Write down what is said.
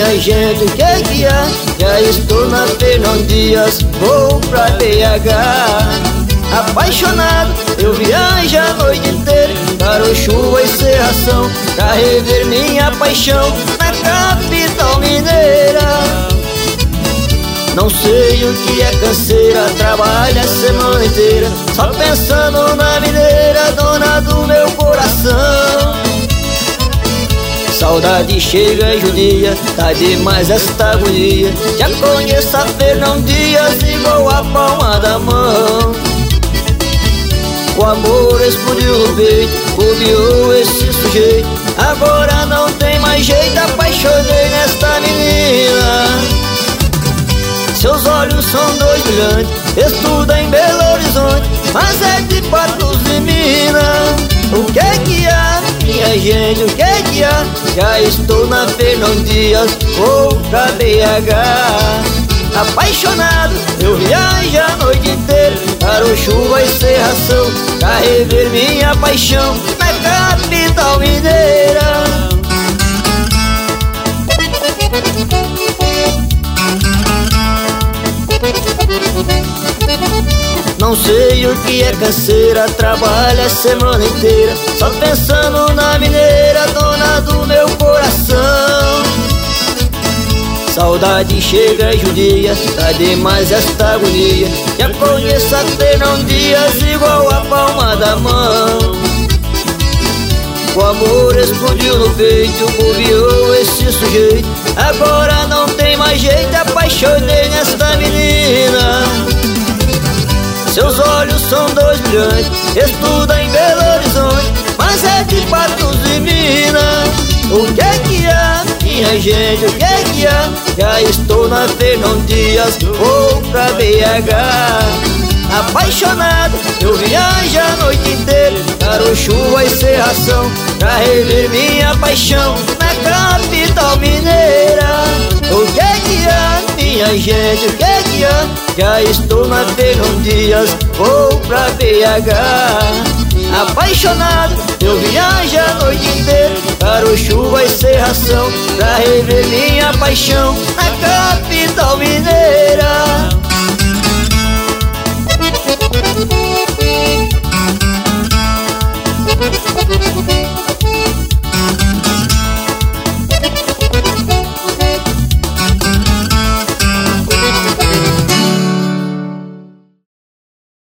minha gente, o que é que há? Já estou na Fernão Dias, vou pra BH. Apaixonado, eu viajo a noite inteira, Carochua e Serração, pra rever minha paixão na capital mineira. Não sei o que é canseira, trabalha a semana inteira, só pensando na mineira, dona do meu coração. Saudade chega e judia, tá demais esta agonia. Já conheço a Fernão Dias igual a palma da mão. O amor explodiu no peito, bobeou esse sujeito. Agora não tem mais jeito, apaixonei nesta menina. Seus olhos são dois brilhantes, estuda em Belo Horizonte, mas é de Patos de Minas. O que é que há, minha gente, o que é que há? Já estou na Fernão Dias, vou pra BH. Apaixonado, eu viajo a noite inteira, Carochua e Serração, pra rever minha paixão na capital mineira. Não sei o que é canseira, trabalha a semana inteira, só pensando na mineira, dona do meu coração. Saudade chega e judia, tá demais esta agonia. Já conheço a Fernão Dias igual a palma da mão. O amor explodiu no peito, bobeou esse sujeito. Agora não tem mais jeito, apaixonei nesta menina. Seus olhos são dois brilhantes, estuda em Belo Horizonte, mas é de Patos de Minas. O que é que há, minha gente, o que é que há? Já estou na Fernão Dias, vou pra BH. Apaixonado, eu viajo a noite inteira, Carochua e Serração, pra rever minha paixão na capital mineira. O que é que há, minha gente, o que é que há? Já estou na Fernão Dias, vou pra BH. Apaixonado, eu viajo a noite inteira, Carochua e Serração, pra rever minha paixão na capital mineira.